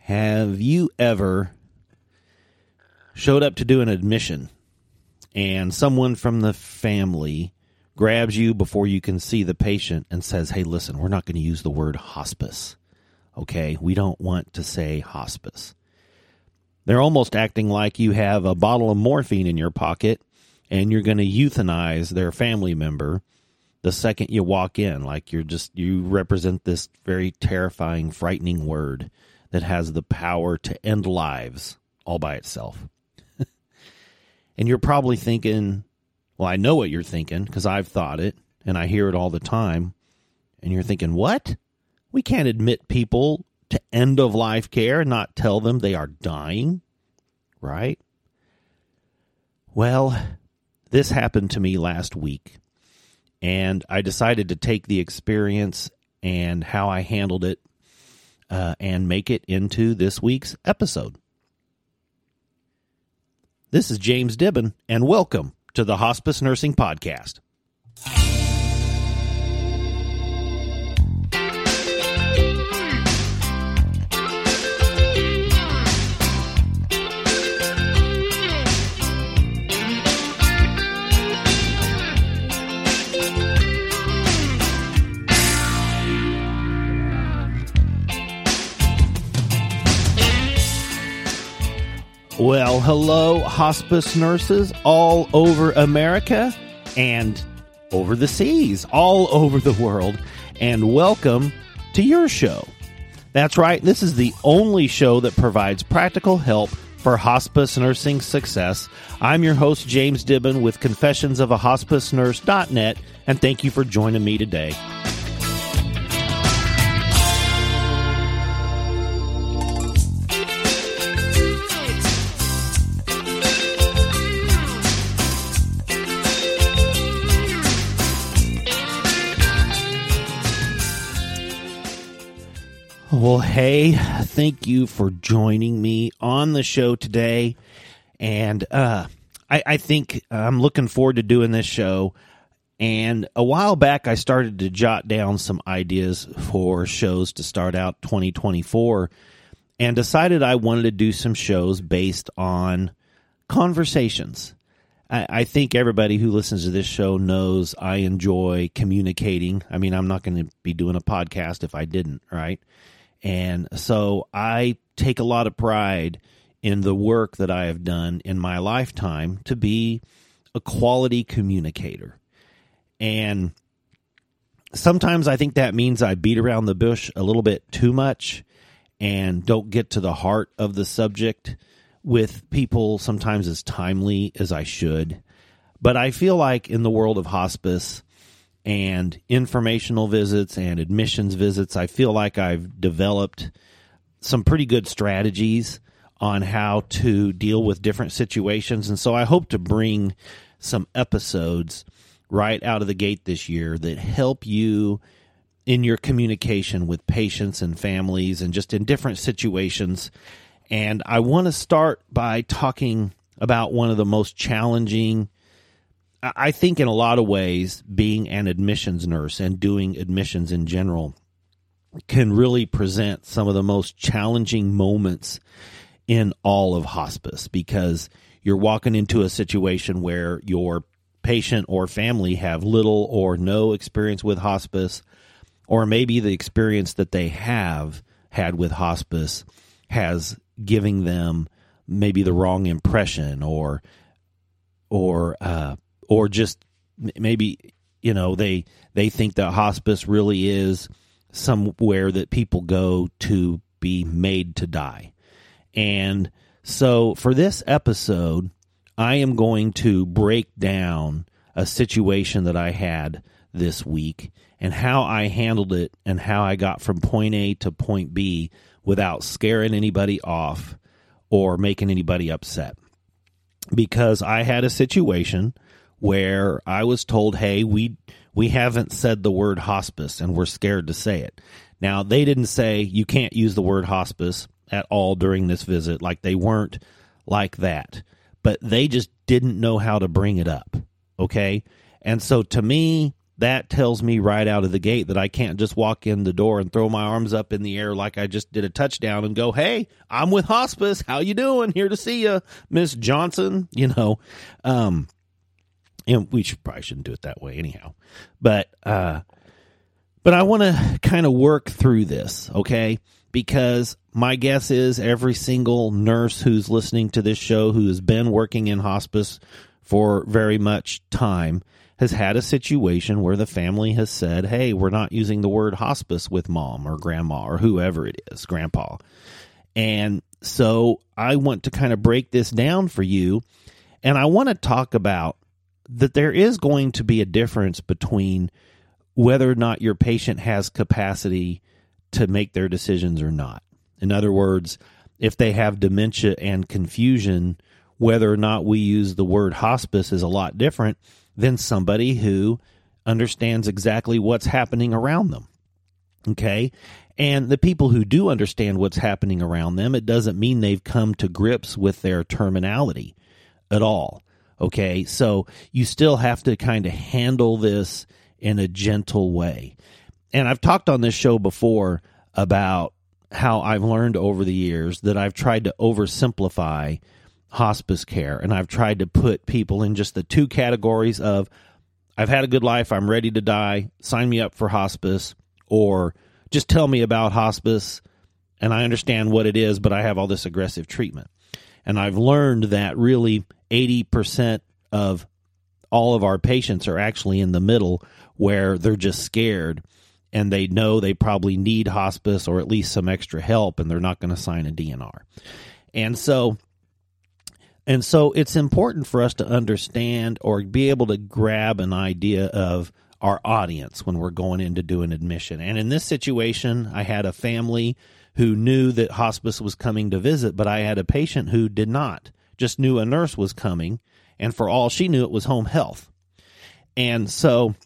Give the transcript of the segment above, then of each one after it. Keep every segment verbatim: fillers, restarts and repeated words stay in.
Have you ever showed up to do an admission and someone from the family grabs you before you can see the patient and says, hey, listen, we're not going to use the word hospice, okay? We don't want to say hospice. They're almost acting like you have a bottle of morphine in your pocket and you're going to euthanize their family member the second you walk in, like you're just, you represent this very terrifying, frightening word that has the power to end lives all by itself. And you're probably thinking, well, I know what you're thinking because I've thought it and I hear it all the time. And you're thinking, what? We can't admit people to end-of-life care and not tell them they are dying, right? Well, this happened to me last week, and I decided to take the experience and how I handled it uh, and make it into this week's episode. This is James Dibben, and welcome to the Hospice Nursing Podcast. Well, hello, hospice nurses all over America and over the seas, all over the world, and welcome to your show. That's right, this is the only show that provides practical help for hospice nursing success. I'm your host, James Dibben, with confessions of a hospice nurse dot net, and thank you for joining me today. Well, hey, thank you for joining me on the show today. And uh, I, I think I'm looking forward to doing this show. And a while back, I started to jot down some ideas for shows to start out twenty twenty-four and decided I wanted to do some shows based on conversations. I, I think everybody who listens to this show knows I enjoy communicating. I mean, I'm not going to be doing a podcast if I didn't, right? And so I take a lot of pride in the work that I have done in my lifetime to be a quality communicator. And sometimes I think that means I beat around the bush a little bit too much and don't get to the heart of the subject with people sometimes as timely as I should. But I feel like in the world of hospice and informational visits and admissions visits, I feel like I've developed some pretty good strategies on how to deal with different situations. And so I hope to bring some episodes right out of the gate this year that help you in your communication with patients and families and just in different situations. And I want to start by talking about one of the most challenging, I think in a lot of ways, being an admissions nurse and doing admissions in general can really present some of the most challenging moments in all of hospice, because you're walking into a situation where your patient or family have little or no experience with hospice, or maybe the experience that they have had with hospice has given them maybe the wrong impression, or or uh Or just maybe, you know, they they think that hospice really is somewhere that people go to be made to die. And so for this episode, I am going to break down a situation that I had this week and how I handled it and how I got from point A to point B without scaring anybody off or making anybody upset. Because I had a situation where I was told, hey, we we haven't said the word hospice and we're scared to say it. Now, they didn't say you can't use the word hospice at all during this visit. Like, they weren't like that. But they just didn't know how to bring it up, okay? And so to me, that tells me right out of the gate that I can't just walk in the door and throw my arms up in the air like I just did a touchdown and go, hey, I'm with hospice. How you doing? Here to see you, Miss Johnson. You know, um, and we should probably shouldn't do it that way anyhow. But, uh, but I want to kind of work through this, okay? Because my guess is every single nurse who's listening to this show who has been working in hospice for very much time has had a situation where the family has said, hey, we're not using the word hospice with mom or grandma or whoever it is, grandpa. And so I want to kind of break this down for you. And I want to talk about that there is going to be a difference between whether or not your patient has capacity to make their decisions or not. In other words, if they have dementia and confusion, whether or not we use the word hospice is a lot different than somebody who understands exactly what's happening around them. Okay? And the people who do understand what's happening around them, it doesn't mean they've come to grips with their terminality at all. Okay? So you still have to kind of handle this in a gentle way. And I've talked on this show before about how I've learned over the years that I've tried to oversimplify hospice care, and I've tried to put people in just the two categories of I've had a good life, I'm ready to die, sign me up for hospice, or just tell me about hospice and I understand what it is, but I have all this aggressive treatment. And I've learned that really eighty percent of all of our patients are actually in the middle where they're just scared and they know they probably need hospice or at least some extra help, and they're not going to sign a D N R. And so And so it's important for us to understand or be able to grab an idea of our audience when we're going in to do an admission. And in this situation, I had a family who knew that hospice was coming to visit, but I had a patient who did not, just knew a nurse was coming, and for all she knew, it was home health. And so,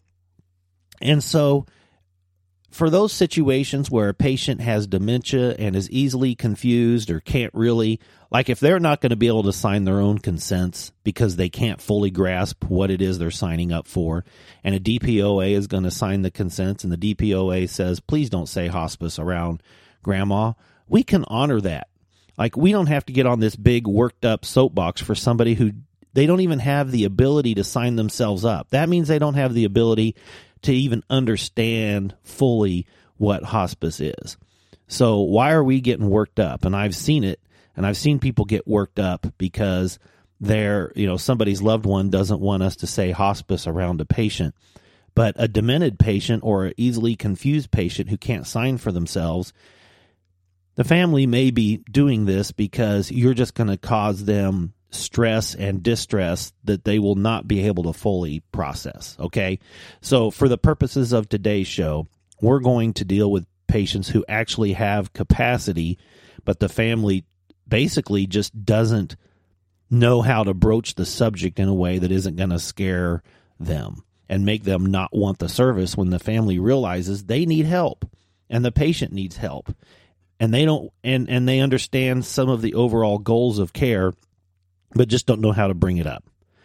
and so for those situations where a patient has dementia and is easily confused or can't really, like if they're not going to be able to sign their own consents because they can't fully grasp what it is they're signing up for, and a D P O A is going to sign the consents and the D P O A says, please don't say hospice around grandma, we can honor that. Like we don't have to get on this big worked up soapbox for somebody who they don't even have the ability to sign themselves up. That means they don't have the ability to even understand fully what hospice is. So why are we getting worked up? And I've seen it, and I've seen people get worked up because they're, you know, somebody's loved one doesn't want us to say hospice around a patient. But a demented patient or an easily confused patient who can't sign for themselves, the family may be doing this because you're just going to cause them stress and distress that they will not be able to fully process, okay? So for the purposes of today's show, we're going to deal with patients who actually have capacity, but the family basically just doesn't know how to broach the subject in a way that isn't going to scare them and make them not want the service when the family realizes they need help and the patient needs help. And they don't and, and they understand some of the overall goals of care, but just don't know how to bring it up.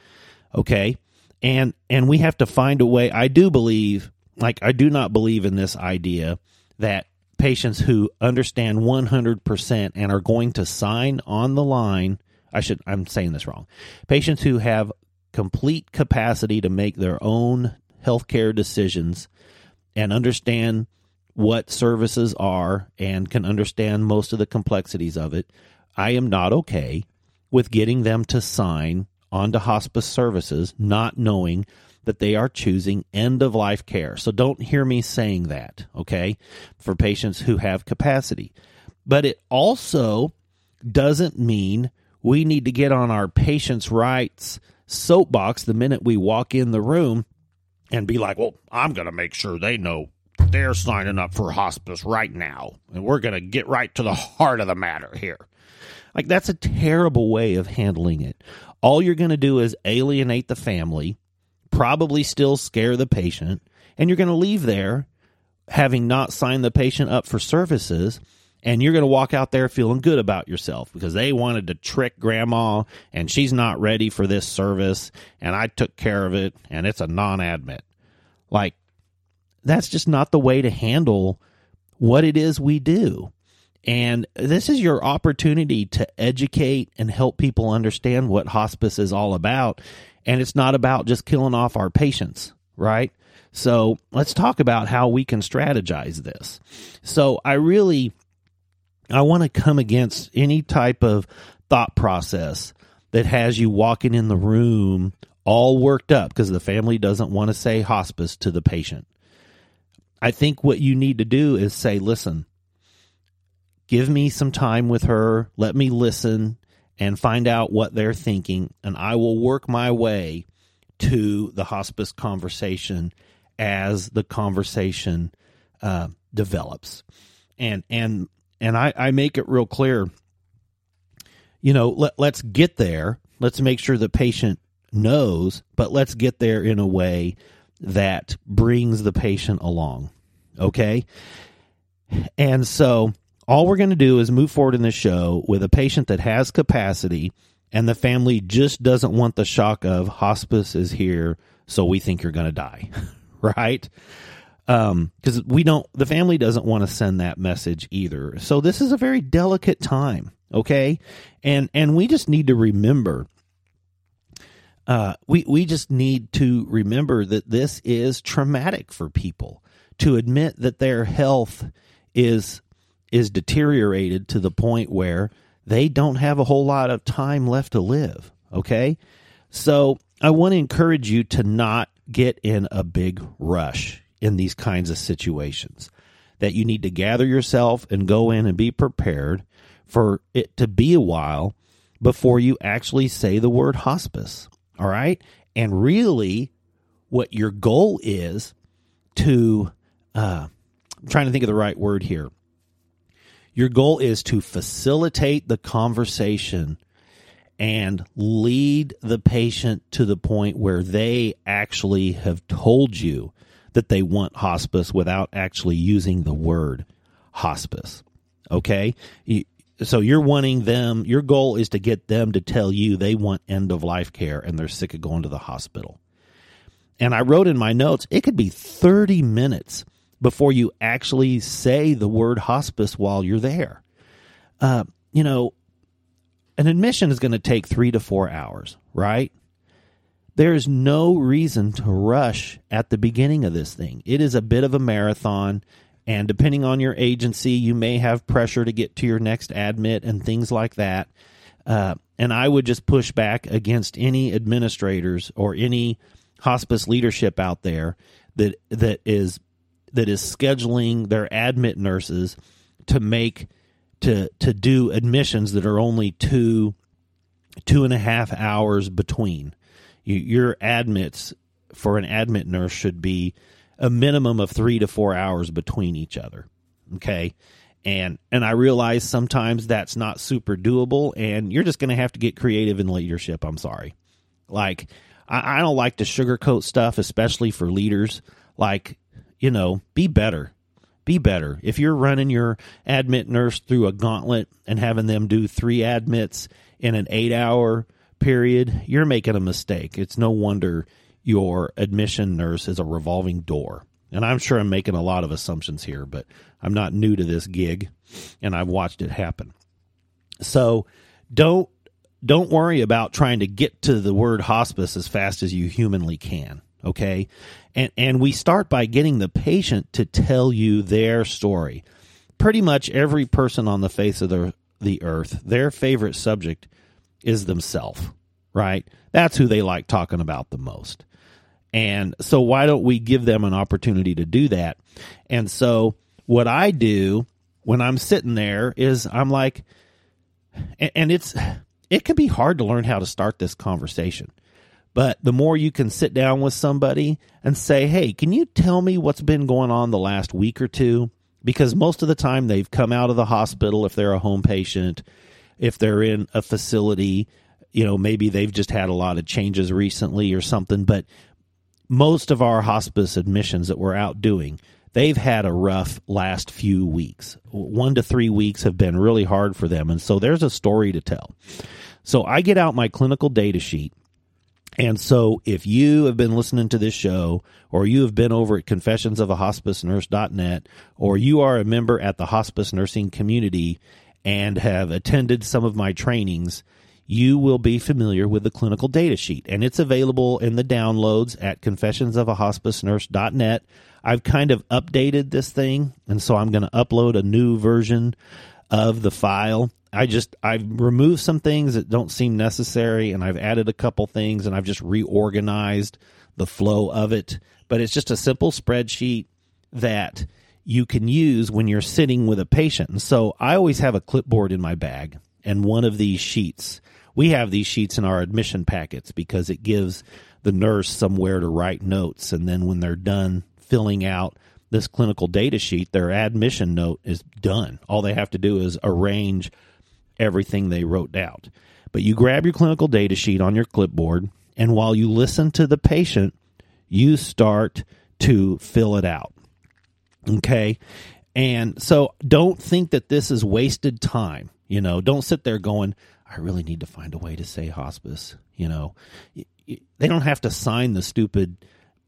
Okay? And and we have to find a way. I do believe, like I do not believe in this idea that patients who understand one hundred percent and are going to sign on the line, I should I'm saying this wrong. Patients who have complete capacity to make their own healthcare decisions and understand what services are and can understand most of the complexities of it, I am not okay with getting them to sign onto hospice services, not knowing that they are choosing end-of-life care. So don't hear me saying that, okay, for patients who have capacity. But it also doesn't mean we need to get on our patients' rights soapbox the minute we walk in the room and be like, well, I'm going to make sure they know they're signing up for hospice right now, and we're going to get right to the heart of the matter here. Like, that's a terrible way of handling it. All you're going to do is alienate the family, probably still scare the patient, and you're going to leave there having not signed the patient up for services, and you're going to walk out there feeling good about yourself because they wanted to trick grandma, and she's not ready for this service, and I took care of it, and it's a non-admit. Like, that's just not the way to handle what it is we do. And this is your opportunity to educate and help people understand what hospice is all about. And it's not about just killing off our patients, right? So let's talk about how we can strategize this. So I really, I want to come against any type of thought process that has you walking in the room all worked up because the family doesn't want to say hospice to the patient. I think what you need to do is say, listen, give me some time with her, let me listen and find out what they're thinking, and I will work my way to the hospice conversation as the conversation uh, develops. And and and I, I make it real clear, you know, let, let's get there. Let's make sure the patient knows, but let's get there in a way that brings the patient along, okay? And so all we're going to do is move forward in the show with a patient that has capacity and the family just doesn't want the shock of hospice is here, so we think you're going to die, right? Um, because we don't, the family doesn't want to send that message either. So this is a very delicate time, okay? And and we just need to remember, uh, we we just need to remember that this is traumatic for people to admit that their health is is deteriorated to the point where they don't have a whole lot of time left to live, okay? So I want to encourage you to not get in a big rush in these kinds of situations, that you need to gather yourself and go in and be prepared for it to be a while before you actually say the word hospice, all right? And really what your goal is to, uh, I'm trying to think of the right word here. Your goal is to facilitate the conversation and lead the patient to the point where they actually have told you that they want hospice without actually using the word hospice, okay? So you're wanting them, your goal is to get them to tell you they want end-of-life care and they're sick of going to the hospital. And I wrote in my notes, it could be thirty minutes before you actually say the word hospice while you're there. Uh, you know, an admission is going to take three to four hours, right? There is no reason to rush at the beginning of this thing. It is a bit of a marathon, and depending on your agency, you may have pressure to get to your next admit and things like that. Uh, and I would just push back against any administrators or any hospice leadership out there that that is that is scheduling their admit nurses to make to to do admissions that are only two two and a half hours between. You, your admits for an admit nurse should be a minimum of three to four hours between each other. Okay. And, and I realize sometimes that's not super doable, and you're just going to have to get creative in leadership. I'm sorry. Like, I, I don't like to sugarcoat stuff, especially for leaders. Like, you know, be better. Be better. If you're running your admit nurse through a gauntlet and having them do three admits in an eight-hour period, you're making a mistake. It's no wonder your admission nurse is a revolving door. And I'm sure I'm making a lot of assumptions here, but I'm not new to this gig, and I've watched it happen. So don't don't worry about trying to get to the word hospice as fast as you humanly can, okay? And and we start by getting the patient to tell you their story. Pretty much every person on the face of the, the earth, their favorite subject is themselves, right? That's who they like talking about the most. And so why don't we give them an opportunity to do that? And so what I do when I'm sitting there is I'm like, and it's, it can be hard to learn how to start this conversation. But the more you can sit down with somebody and say, hey, can you tell me what's been going on the last week or two? Because most of the time they've come out of the hospital if they're a home patient, if they're in a facility, you know, maybe they've just had a lot of changes recently or something. But most of our hospice admissions that we're out doing, they've had a rough last few weeks. One to three weeks have been really hard for them. And so there's a story to tell. So I get out my clinical data sheet, And so if you have been listening to this show, or you have been over at confessions of a hospice nurse dot net, or you are a member at the hospice nursing community and have attended some of my trainings, you will be familiar with the clinical data sheet. And it's available in the downloads at confessions of a hospice nurse dot net. I've kind of updated this thing, and so I'm going to upload a new version of the file. I just, I've removed some things that don't seem necessary, and I've added a couple things, and I've just reorganized the flow of it. But it's just a simple spreadsheet that you can use when you're sitting with a patient. And so I always have a clipboard in my bag and one of these sheets. We have these sheets in our admission packets because it gives the nurse somewhere to write notes, and then when they're done filling out this clinical data sheet, their admission note is done. All they have to do is arrange everything they wrote out. But you grab your clinical data sheet on your clipboard, and while you listen to the patient, you start to fill it out. Okay? And so don't think that this is wasted time. You know, don't sit there going, I really need to find a way to say hospice. You know, they don't have to sign the stupid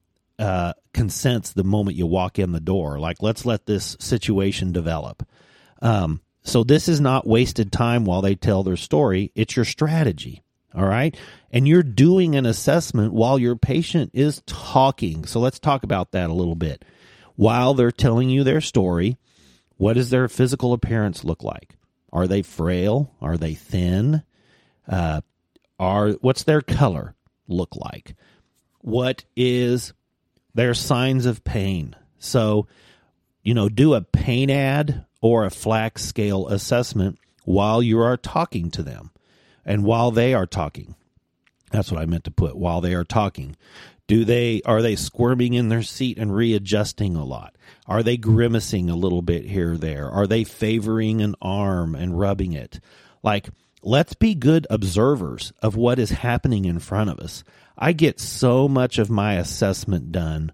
uh, consents the moment you walk in the door. Like, let's let this situation develop. Um, so this is not wasted time while they tell their story. It's your strategy. All right. And you're doing an assessment while your patient is talking. So let's talk about that a little bit. While they're telling you their story, what does their physical appearance look like? Are they frail? Are they thin? Uh, are what's their color look like? What is their signs of pain? So, you know, do a pain ad or a Flax scale assessment while you are talking to them and while they are talking. That's what I meant to put, while they are talking. Do they, are they squirming in their seat and readjusting a lot? Are they grimacing a little bit here or there? Are they favoring an arm and rubbing it? Like, let's be good observers of what is happening in front of us. I get so much of my assessment done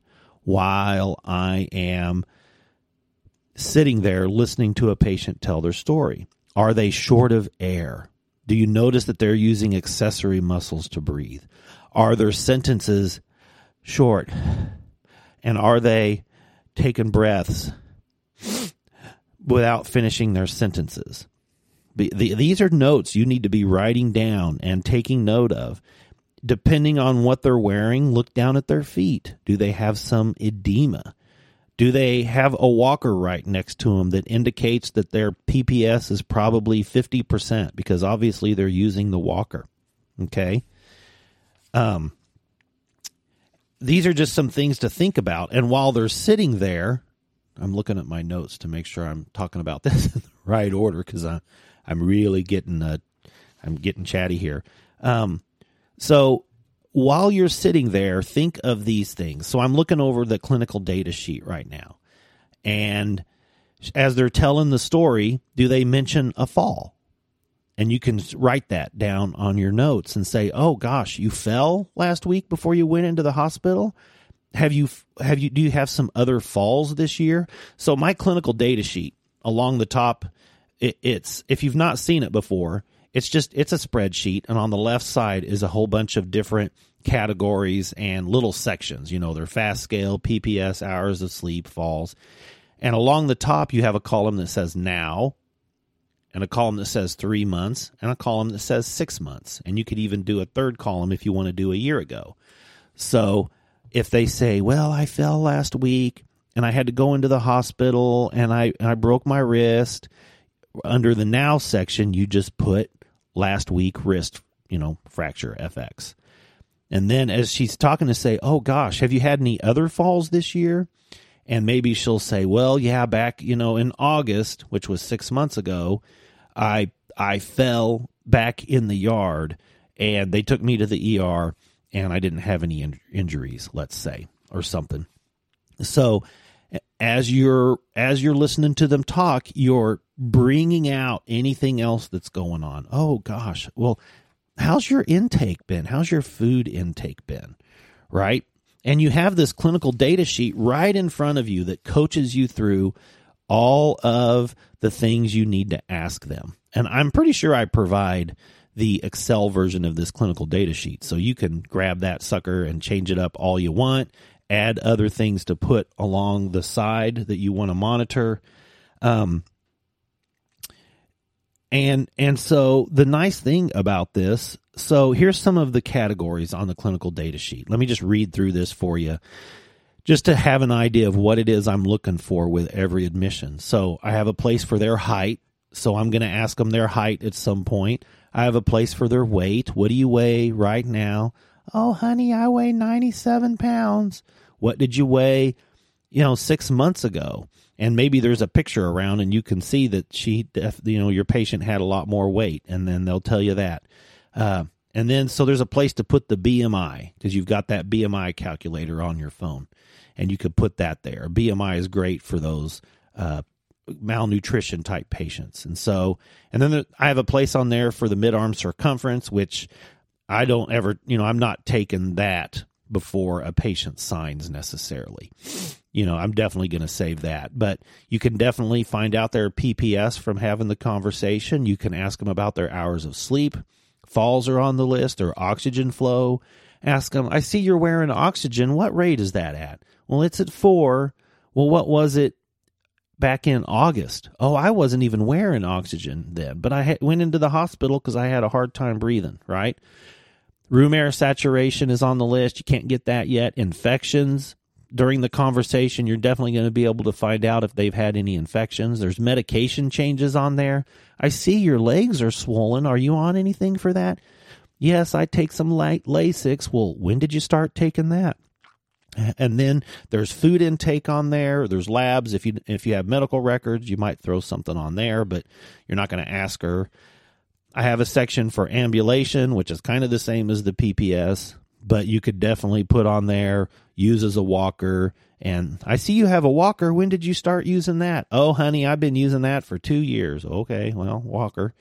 while I am sitting there listening to a patient tell their story. Are they short of air? Do you notice that they're using accessory muscles to breathe? Are their sentences short? And are they taking breaths without finishing their sentences? The, the, these are notes you need to be writing down and taking note of. Depending on what they're wearing, look down at their feet. Do they have some edema? Do they have a walker right next to them that indicates that their P P S is probably fifty percent because obviously they're using the walker? Okay. Um, these are just some things to think about. And while they're sitting there, I'm looking at my notes to make sure I'm talking about this in the right order because I'm, I'm really getting, uh, I'm getting chatty here. Um, so while you're sitting there, think of these things. So I'm looking over the clinical data sheet right now. And as they're telling the story, do they mention a fall? And you can write that down on your notes and say, oh gosh, you fell last week before you went into the hospital? Have you, have you, do you have some other falls this year? So my clinical data sheet along the top, it, it's, if you've not seen it before, it's just, it's a spreadsheet. And on the left side is a whole bunch of different categories and little sections. You know, they're fast scale, P P S, hours of sleep, falls. And along the top, you have a column that says now, and a column that says three months, and a column that says six months. And you could even do a third column if you want to do a year ago. So if they say, well, I fell last week and I had to go into the hospital and I, I broke my wrist, under the now section, you just put last week wrist, you know, fracture F X. And then as she's talking to say, oh gosh, have you had any other falls this year? And maybe she'll say, well, yeah, back, you know, in August, which was six months ago, I I fell back in the yard and they took me to the E R and I didn't have any in- injuries, let's say, or something. So as you're as you're listening to them talk, you're bringing out anything else that's going on. Oh gosh, well, how's your intake been? How's your food intake been? Right? And you have this clinical data sheet right in front of you that coaches you through all of the things you need to ask them. And I'm pretty sure I provide the Excel version of this clinical data sheet. So you can grab that sucker and change it up all you want, add other things to put along the side that you want to monitor. Um, and, and so the nice thing about this, so here's some of the categories on the clinical data sheet. Let me just read through this for you, just to have an idea of what it is I'm looking for with every admission. So I have a place for their height. So I'm going to ask them their height at some point. I have a place for their weight. What do you weigh right now? Oh, honey, I weigh ninety-seven pounds. What did you weigh, you know, six months ago? And maybe there's a picture around and you can see that she, you know, your patient had a lot more weight, and then they'll tell you that. Uh, and then, so there's a place to put the B M I, because you've got that B M I calculator on your phone, and you could put that there. B M I is great for those uh malnutrition type patients. And so, and then there, I have a place on there for the mid-arm circumference, which I don't ever, you know, I'm not taking that before a patient signs necessarily. You know, I'm definitely going to save that, but you can definitely find out their P P S from having the conversation. You can ask them about their hours of sleep. Falls are on the list, or oxygen flow. Ask them, I see you're wearing oxygen. What rate is that at? Well, it's at four. Well, what was it back in August? Oh, I wasn't even wearing oxygen then, but I ha- went into the hospital because I had a hard time breathing, right? Room air saturation is on the list. You can't get that yet. Infections. During the conversation, you're definitely going to be able to find out if they've had any infections. There's medication changes on there. I see your legs are swollen. Are you on anything for that? Yes, I take some light Lasix. Well, when did you start taking that? And then there's food intake on there. There's labs. If you if you have medical records, you might throw something on there, but you're not going to ask her. I have a section for ambulation, which is kind of the same as the P P S, but you could definitely put on there, use as a walker. And I see you have a walker. When did you start using that? Oh, honey, I've been using that for two years. Okay, well, walker.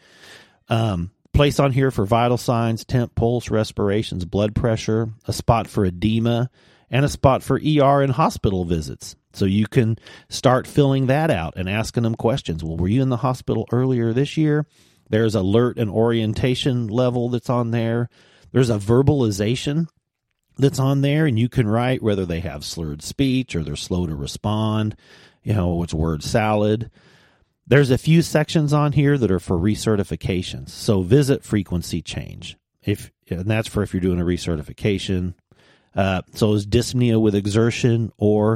Um, place on here for vital signs, temp, pulse, respirations, blood pressure, a spot for edema, and a spot for E R and hospital visits. So you can start filling that out and asking them questions. Well, were you in the hospital earlier this year? There's alert and orientation level that's on there. There's a verbalization that's on there, and you can write whether they have slurred speech or they're slow to respond, you know, it's word salad. There's a few sections on here that are for recertifications. So visit frequency change, if and that's for if you're doing a recertification. Uh, so is dyspnea with exertion or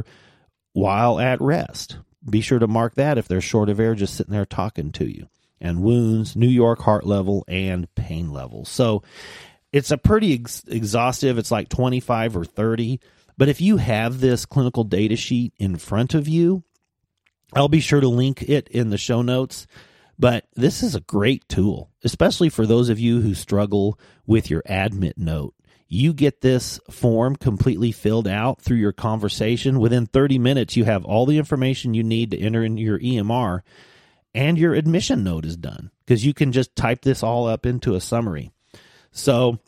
while at rest. Be sure to mark that if they're short of air just sitting there talking to you. And wounds, New York heart level, and pain level. So it's a pretty ex- exhaustive. It's like twenty-five or thirty. But if you have this clinical data sheet in front of you, I'll be sure to link it in the show notes. But this is a great tool, especially for those of you who struggle with your admit note. You get this form completely filled out through your conversation. Within thirty minutes, you have all the information you need to enter in your E M R, and your admission note is done because you can just type this all up into a summary. So,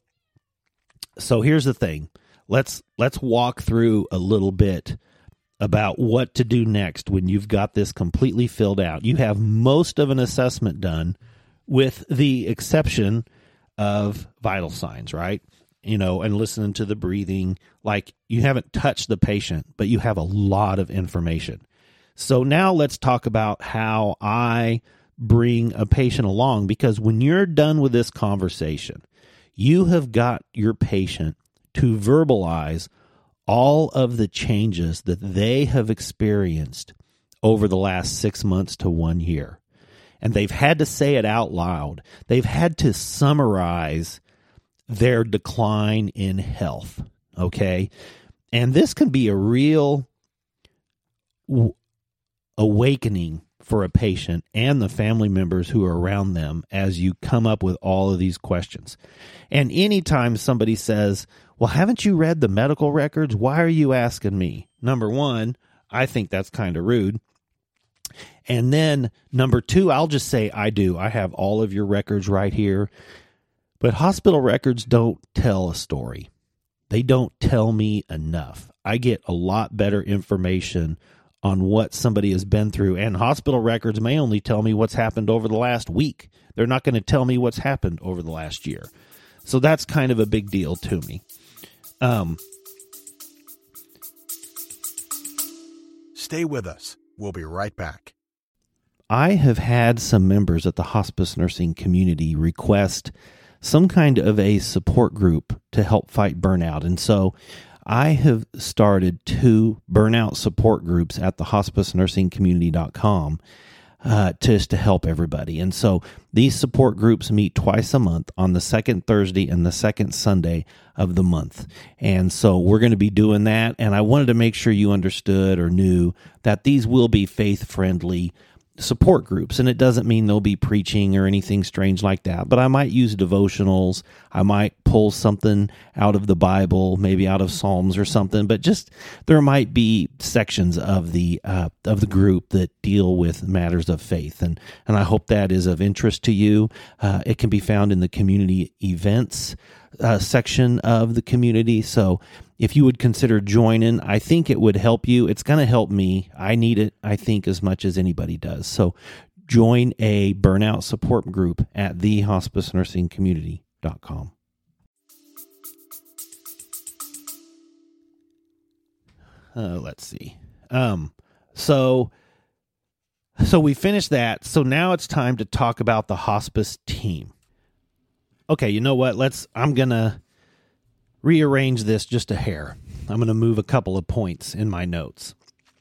so here's the thing. Let's let's walk through a little bit about what to do next when you've got this completely filled out. You have most of an assessment done, with the exception of vital signs, right? You know, and listening to the breathing. Like, you haven't touched the patient, but you have a lot of information. So now let's talk about how I bring a patient along, because when you're done with this conversation, you have got your patient to verbalize all of the changes that they have experienced over the last six months to one year. And they've had to say it out loud. They've had to summarize their decline in health, okay? And this can be a real w- awakening for a patient and the family members who are around them as you come up with all of these questions. And anytime somebody says, well, haven't you read the medical records? Why are you asking me? Number one, I think that's kind of rude. And then number two, I'll just say I do. I have all of your records right here. But hospital records don't tell a story. They don't tell me enough. I get a lot better information on what somebody has been through, and hospital records may only tell me what's happened over the last week. They're not going to tell me what's happened over the last year. So that's kind of a big deal to me. Um, Stay with us. We'll be right back. I have had some members at the hospice nursing community request some kind of a support group to help fight burnout. And so I have started two burnout support groups at the hospice nursing community dot com uh, just to help everybody. And so these support groups meet twice a month on the second Thursday and the second Sunday of the month. And so we're going to be doing that. And I wanted to make sure you understood or knew that these will be faith-friendly support groups. And it doesn't mean they'll be preaching or anything strange like that, but I might use devotionals. I might pull something out of the Bible, maybe out of Psalms or something, but just there might be sections of the uh, of the group that deal with matters of faith. And, and I hope that is of interest to you. Uh, it can be found in the community events uh, section of the community. So if you would consider joining, I think it would help you. It's going to help me. I need it, I think, as much as anybody does. So join a burnout support group at the hospice nursing community dot com. Uh, let's see. Um, so, so we finished that. So now it's time to talk about the hospice team. Okay, you know what? Let's, I'm going to rearrange this just a hair. I'm going to move a couple of points in my notes.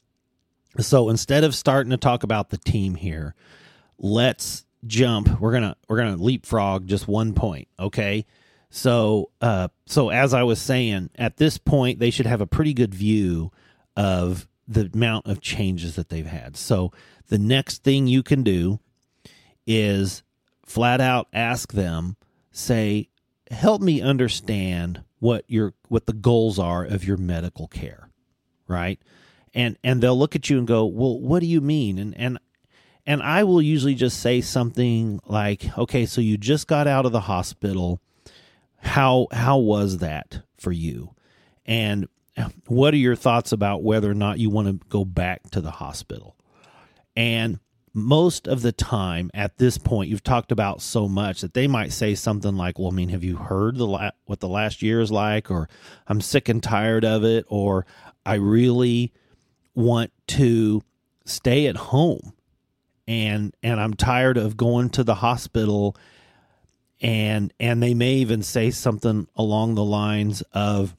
So instead of starting to talk about the team here, let's jump. We're going to we're going to leapfrog just one point, okay? So uh so as I was saying, at this point they should have a pretty good view of the amount of changes that they've had. So the next thing you can do is flat out ask them, say, help me understand what your what the goals are of your medical care, right? And and they'll look at you and go, well, what do you mean? And and and I will usually just say something like, okay, so you just got out of the hospital. How how was that for you? And what are your thoughts about whether or not you want to go back to the hospital? And most of the time at this point, you've talked about so much that they might say something like, well, I mean, have you heard the la- what the last year is like? Or I'm sick and tired of it. Or I really want to stay at home and, and I'm tired of going to the hospital. And, and they may even say something along the lines of,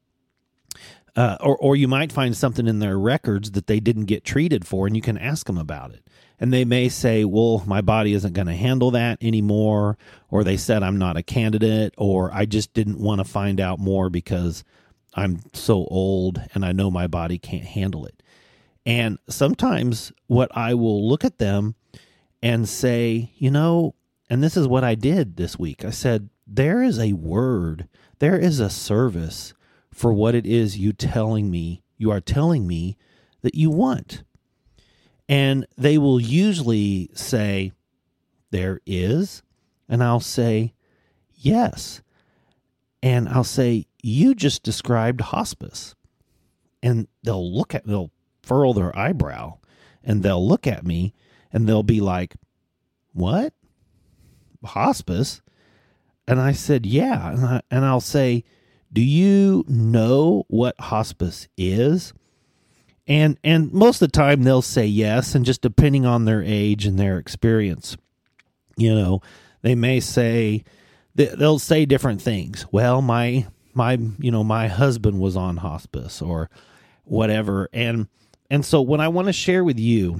uh, or, or you might find something in their records that they didn't get treated for, and you can ask them about it. And they may say, well, my body isn't going to handle that anymore, or they said I'm not a candidate, or I just didn't want to find out more because I'm so old and I know my body can't handle it. And sometimes what I will look at them and say, you know, and this is what I did this week. I said, there is a word, there is a service for what it is you telling me, you are telling me that you want. And they will usually say, there is. And I'll say, yes. And I'll say, you just described hospice. And they'll look at, they'll furrow their eyebrow and they'll look at me and they'll be like, what? Hospice? And I said, yeah. And, I, and I'll say, do you know what hospice is? And and most of the time they'll say yes, and just depending on their age and their experience, you know, they may say, they'll say different things. Well, my my you know my husband was on hospice or whatever, and and so what I want to share with you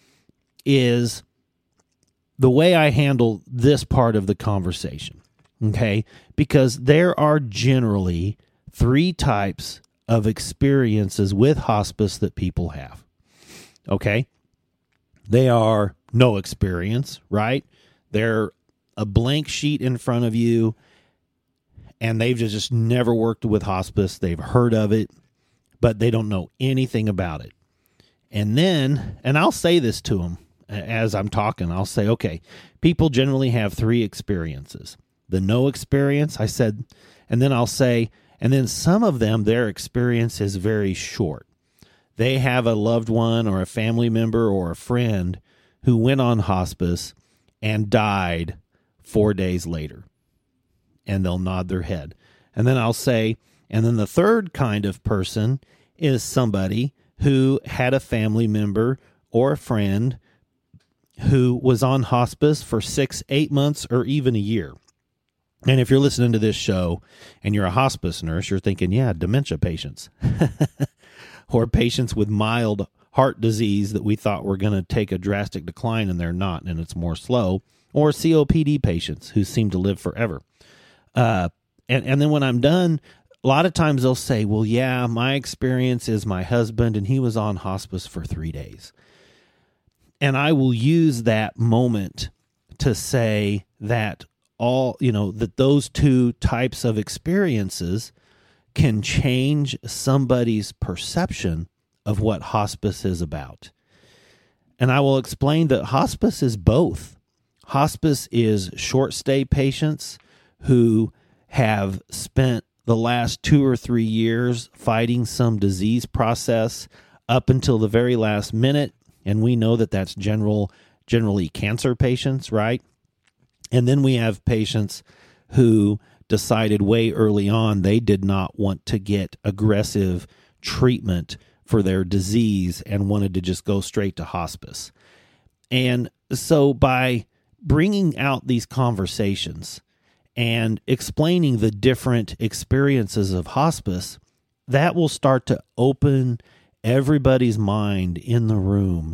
is the way I handle this part of the conversation, okay? Because there are generally three types of experiences with hospice that people have, okay? They are no experience, right? They're a blank sheet in front of you, and they've just, just never worked with hospice. They've heard of it, but they don't know anything about it. And then, and I'll say this to them as I'm talking, I'll say, okay, people generally have three experiences. The no experience, I said, and then I'll say, and then some of them, their experience is very short. They have a loved one or a family member or a friend who went on hospice and died four days later. And they'll nod their head. And then I'll say, and then the third kind of person is somebody who had a family member or a friend who was on hospice for six, eight months, or even a year. And if you're listening to this show and you're a hospice nurse, you're thinking, yeah, dementia patients or patients with mild heart disease that we thought were going to take a drastic decline and they're not, and it's more slow, or C O P D patients who seem to live forever. Uh, and, and then when I'm done, a lot of times they'll say, well, yeah, my experience is my husband and he was on hospice for three days. And I will use that moment to say that all, you know, that those two types of experiences can change somebody's perception of what hospice is about. And I will explain that hospice is both. Hospice is short stay patients who have spent the last two or three years fighting some disease process up until the very last minute. And we know that that's general, generally cancer patients, right? And then we have patients who decided way early on they did not want to get aggressive treatment for their disease and wanted to just go straight to hospice. And so by bringing out these conversations and explaining the different experiences of hospice, that will start to open everybody's mind in the room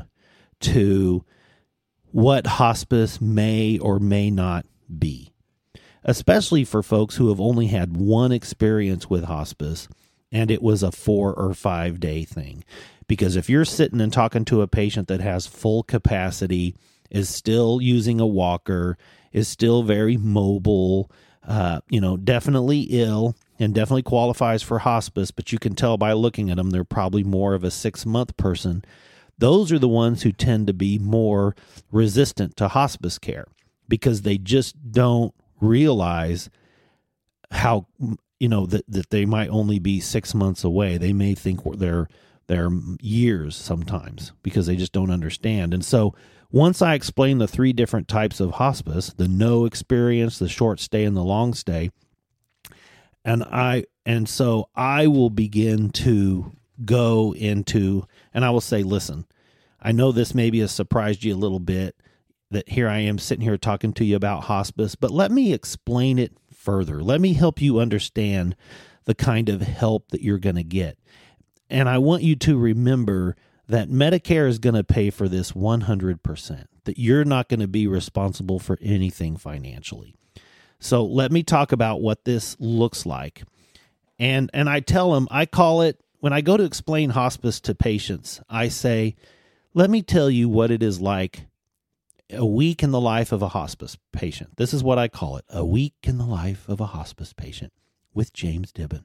to what hospice may or may not be, especially for folks who have only had one experience with hospice and it was a four or five day thing. Because if you're sitting and talking to a patient that has full capacity, is still using a walker, is still very mobile, uh, you know, definitely ill and definitely qualifies for hospice, but you can tell by looking at them, they're probably more of a six-month person. Those are the ones who tend to be more resistant to hospice care because they just don't realize how, you know, that, that they might only be six months away. They may think they're, they're years sometimes because they just don't understand. And so once I explain the three different types of hospice, the no experience, the short stay, and the long stay, and I and so I will begin to go into, and I will say, listen, I know this maybe has surprised you a little bit, that here I am sitting here talking to you about hospice, but let me explain it further. Let me help you understand the kind of help that you're going to get. And I want you to remember that Medicare is going to pay for this one hundred percent, that you're not going to be responsible for anything financially. So let me talk about what this looks like. And and I tell them, I call it, when I go to explain hospice to patients, I say, let me tell you what it is like a week in the life of a hospice patient. This is what I call it, a week in the life of a hospice patient with James Dibben.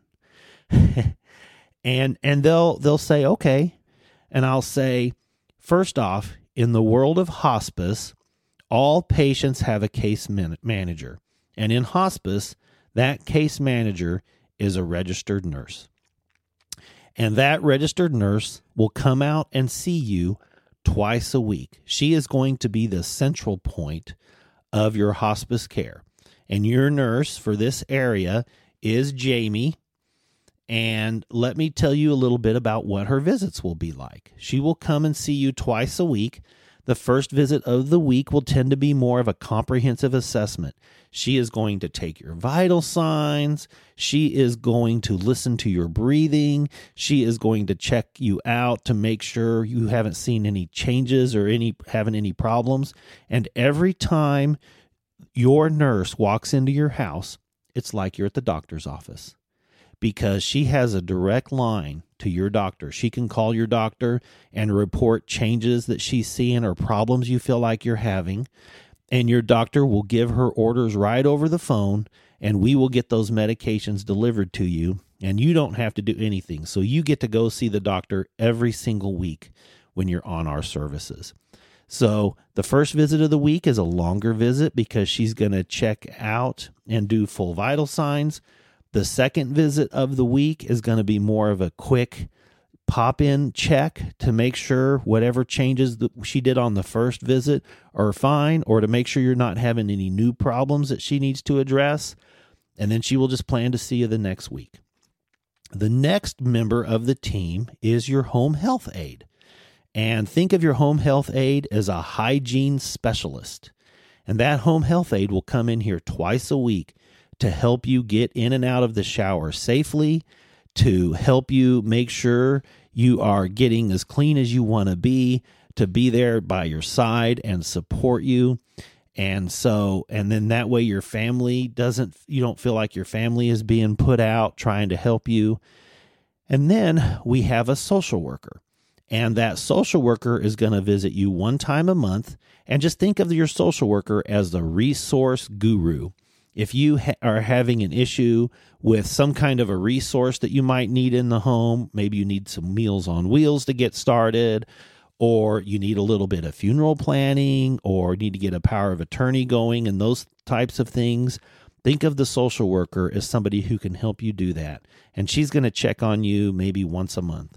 and and they'll they'll say, okay. And I'll say, first off, in the world of hospice, all patients have a case man- manager. And in hospice, that case manager is a registered nurse. And that registered nurse will come out and see you twice a week. She is going to be the central point of your hospice care. And your nurse for this area is Jamie. And let me tell you a little bit about what her visits will be like. She will come and see you twice a week. The first visit of the week will tend to be more of a comprehensive assessment. She is going to take your vital signs. She is going to listen to your breathing. She is going to check you out to make sure you haven't seen any changes or any having any problems. And every time your nurse walks into your house, it's like you're at the doctor's office, because she has a direct line to your doctor. She can call your doctor and report changes that she's seeing or problems you feel like you're having, and your doctor will give her orders right over the phone, and we will get those medications delivered to you, and you don't have to do anything. So you get to go see the doctor every single week when you're on our services. So the first visit of the week is a longer visit because she's going to check out and do full vital signs. The second visit of the week is going to be more of a quick pop in, check to make sure whatever changes that she did on the first visit are fine, or to make sure you're not having any new problems that she needs to address. And then she will just plan to see you the next week. The next member of the team is your home health aide. And think of your home health aide as a hygiene specialist. And that home health aide will come in here twice a week to help you get in and out of the shower safely, to help you make sure you are getting as clean as you want to be, to be there by your side and support you. And so, and then that way your family doesn't, you don't feel like your family is being put out trying to help you. And then we have a social worker. And that social worker is going to visit you one time a month. And just think of your social worker as the resource guru. If you ha- are having an issue with some kind of a resource that you might need in the home, maybe you need some Meals on Wheels to get started, or you need a little bit of funeral planning, or need to get a power of attorney going and those types of things, think of the social worker as somebody who can help you do that. And she's going to check on you maybe once a month.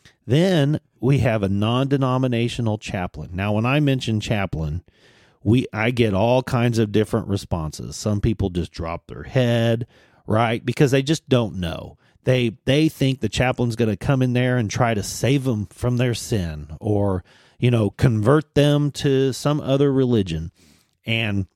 Then we have a non-denominational chaplain. Now, when I mention chaplain, we I get all kinds of different responses. Some people just drop their head, right? Because they just don't know. They they think the chaplain's going to come in there and try to save them from their sin, or, you know, convert them to some other religion. And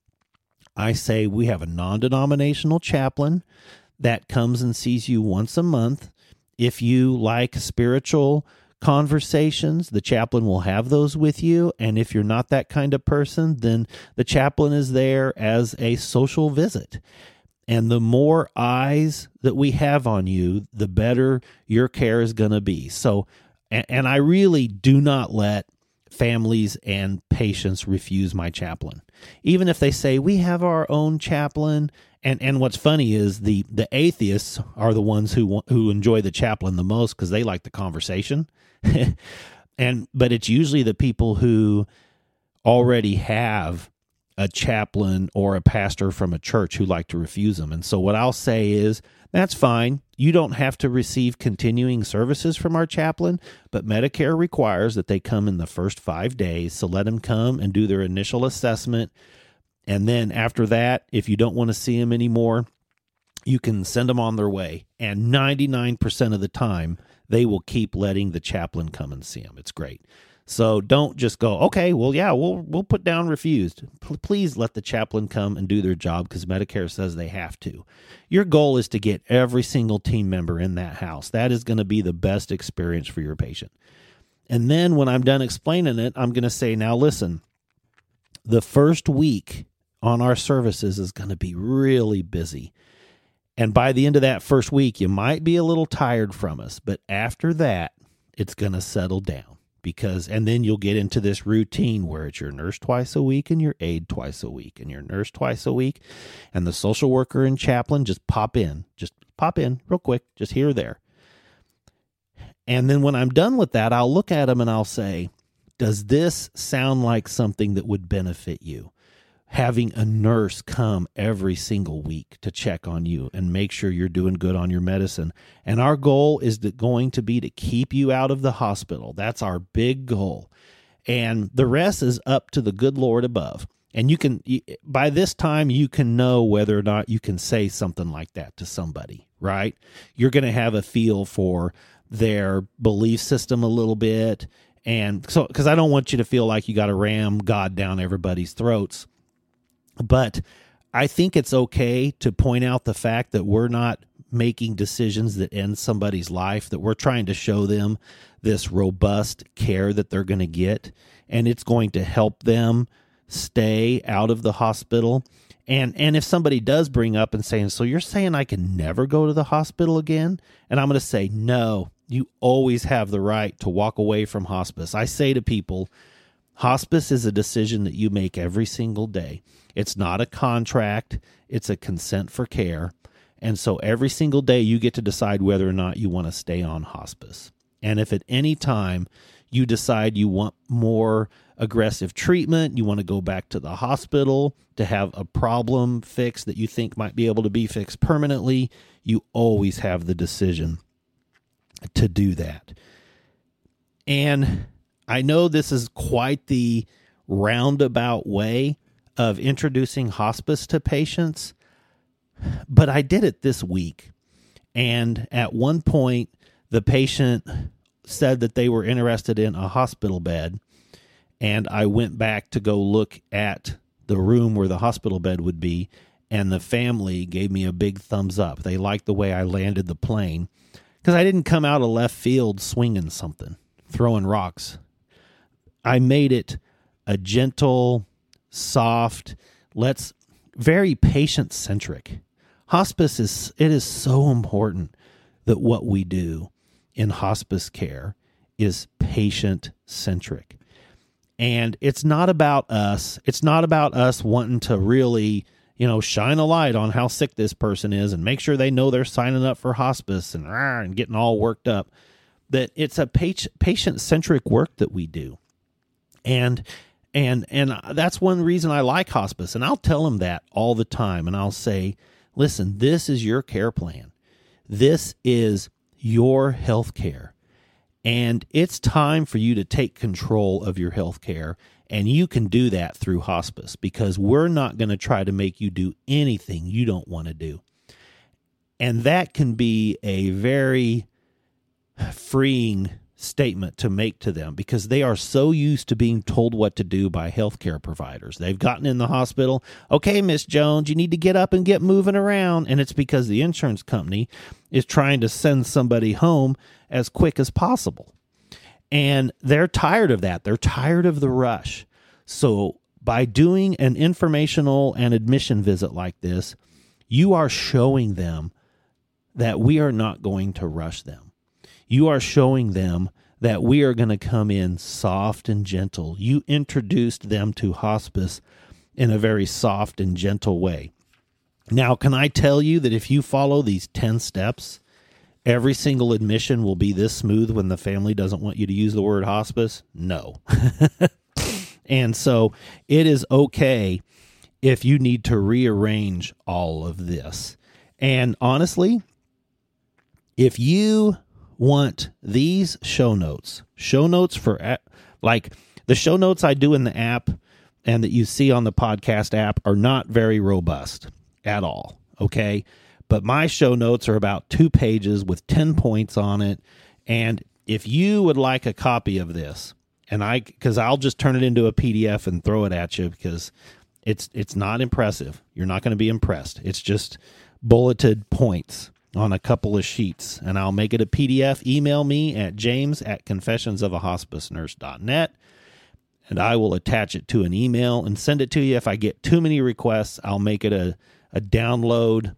I say we have a non-denominational chaplain that comes and sees you once a month. If you like spiritual conversations, the chaplain will have those with you. And if you're not that kind of person, then the chaplain is there as a social visit. And the more eyes that we have on you, the better your care is going to be. So, and, and I really do not let families and patients refuse my chaplain. Even if they say, we have our own chaplain. And and what's funny is the, the atheists are the ones who who enjoy the chaplain the most because they like the conversation. and But it's usually the people who already have a chaplain or a pastor from a church who like to refuse them. And so what I'll say is, that's fine. You don't have to receive continuing services from our chaplain, but Medicare requires that they come in the first five days. So let them come and do their initial assessment. And then after that, if you don't want to see them anymore, you can send them on their way. And ninety-nine percent of the time, they will keep letting the chaplain come and see them. It's great. So don't just go, okay, well, yeah, we'll we'll put down refused. P- please let the chaplain come and do their job because Medicare says they have to. Your goal is to get every single team member in that house. That is going to be the best experience for your patient. And then when I'm done explaining it, I'm going to say, now listen, the first week on our services is going to be really busy. And by the end of that first week, you might be a little tired from us. But after that, it's going to settle down. Because, and then you'll get into this routine where it's your nurse twice a week and your aide twice a week and your nurse twice a week. And the social worker and chaplain just pop in, just pop in real quick, just here or there. And then when I'm done with that, I'll look at them and I'll say, does this sound like something that would benefit you? Having a nurse come every single week to check on you and make sure you're doing good on your medicine. And our goal is that going to be to keep you out of the hospital. That's our big goal. And the rest is up to the good Lord above. And you can, by this time, you can know whether or not you can say something like that to somebody, right? You're going to have a feel for their belief system a little bit. And so, because I don't want you to feel like you got to ram God down everybody's throats. But I think it's okay to point out the fact that we're not making decisions that end somebody's life, that we're trying to show them this robust care that they're going to get, and it's going to help them stay out of the hospital. And and if somebody does bring up and saying, so you're saying I can never go to the hospital again? And I'm going to say, no, you always have the right to walk away from hospice. I say to people, hospice is a decision that you make every single day. It's not a contract. It's a consent for care. And so every single day you get to decide whether or not you want to stay on hospice. And if at any time you decide you want more aggressive treatment, you want to go back to the hospital to have a problem fixed that you think might be able to be fixed permanently, you always have the decision to do that. And I know this is quite the roundabout way of introducing hospice to patients, but I did it this week. And at one point, the patient said that they were interested in a hospital bed, and I went back to go look at the room where the hospital bed would be, and the family gave me a big thumbs up. They liked the way I landed the plane, because I didn't come out of left field swinging something, throwing rocks. I made it a gentle, soft, let's very patient-centric. Hospice is, it is so important that what we do in hospice care is patient-centric. And it's not about us. It's not about us wanting to really, you know, shine a light on how sick this person is and make sure they know they're signing up for hospice and, and getting all worked up. That it's a patient-centric work that we do. And and and that's one reason I like hospice. And I'll tell them that all the time. And I'll say, listen, this is your care plan. This is your health care. And it's time for you to take control of your health care. And you can do that through hospice, because we're not going to try to make you do anything you don't want to do. And that can be a very freeing statement to make to them, because they are so used to being told what to do by healthcare providers. They've gotten in the hospital. Okay, Miss Jones, you need to get up and get moving around. And it's because the insurance company is trying to send somebody home as quick as possible. And they're tired of that. They're tired of the rush. So by doing an informational and admission visit like this, you are showing them that we are not going to rush them. You are showing them that we are going to come in soft and gentle. You introduced them to hospice in a very soft and gentle way. Now, can I tell you that if you follow these ten steps, every single admission will be this smooth when the family doesn't want you to use the word hospice? No. And so it is okay if you need to rearrange all of this. And honestly, if you want these show notes, show notes for like the show notes I do in the app and that you see on the podcast app are not very robust at all. Okay. But my show notes are about two pages with ten points on it. And if you would like a copy of this, and I, cause I'll just turn it into a P D F and throw it at you, because it's, it's not impressive. You're not going to be impressed. It's just bulleted points on a couple of sheets, and I'll make it a P D F. Email me at james at confessions of a hospice nurse dot net, and I will attach it to an email and send it to you. If I get too many requests, I'll make it a, a download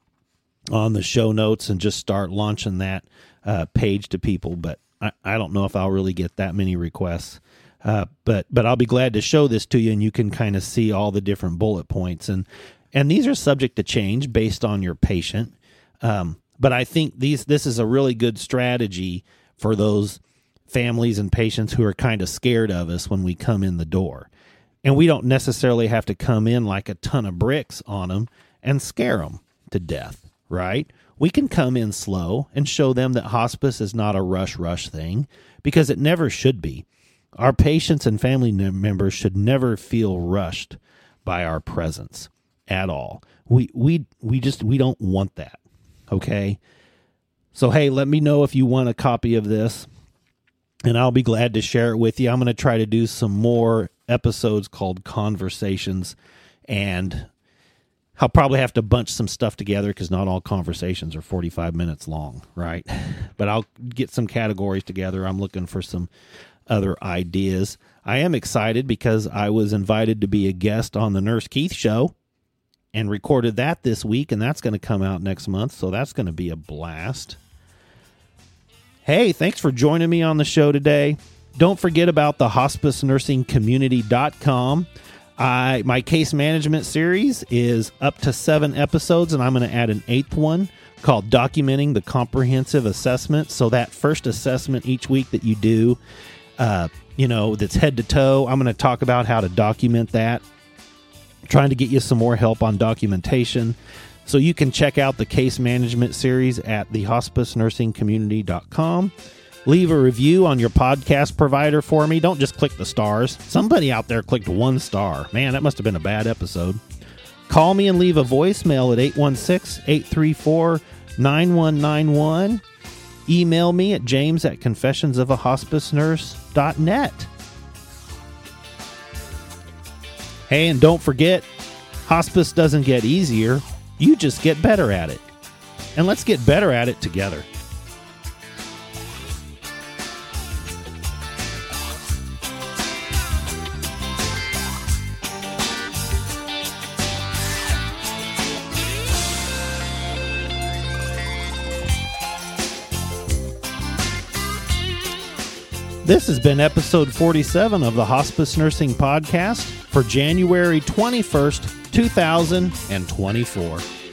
on the show notes and just start launching that uh, page to people. But I, I don't know if I'll really get that many requests. Uh, but but I'll be glad to show this to you, and you can kind of see all the different bullet points. And, and these are subject to change based on your patient. Um, but I think these, this is a really good strategy for those families and patients who are kind of scared of us when we come in the door. And we don't necessarily have to come in like a ton of bricks on them and scare them to death, right? We can come in slow and show them that hospice is not a rush, rush thing, because it never should be. Our patients and family members should never feel rushed by our presence at all. We, we, we just, we don't want that. Okay. So, hey, let me know if you want a copy of this, and I'll be glad to share it with you. I'm going to try to do some more episodes called Conversations, and I'll probably have to bunch some stuff together, because not all conversations are forty-five minutes long, right? But I'll get some categories together. I'm looking for some other ideas. I am excited because I was invited to be a guest on the Nurse Keith Show, and recorded that this week, and that's going to come out next month, so that's going to be a blast. Hey, thanks for joining me on the show today. Don't forget about the hospice nursing community dot com. I my case management series is up to seven episodes, and I'm going to add an eighth one called Documenting the Comprehensive Assessment. So that first assessment each week that you do, uh, you know, that's head to toe, I'm going to talk about how to document that. Trying to get you some more help on documentation. So you can check out the case management series at the hospice nursing community dot com. Leave a review on your podcast provider for me. Don't just click the stars. Somebody out there clicked one star. Man, that must have been a bad episode. Call me and leave a voicemail at eight one six, eight three four, nine one nine one. Email me at james at confessions of a hospice nurse dot net. Hey, and don't forget, hospice doesn't get easier. You just get better at it. And let's get better at it together. This has been episode forty-seven of the Hospice Nursing Podcast for January twenty-first, two thousand twenty-four.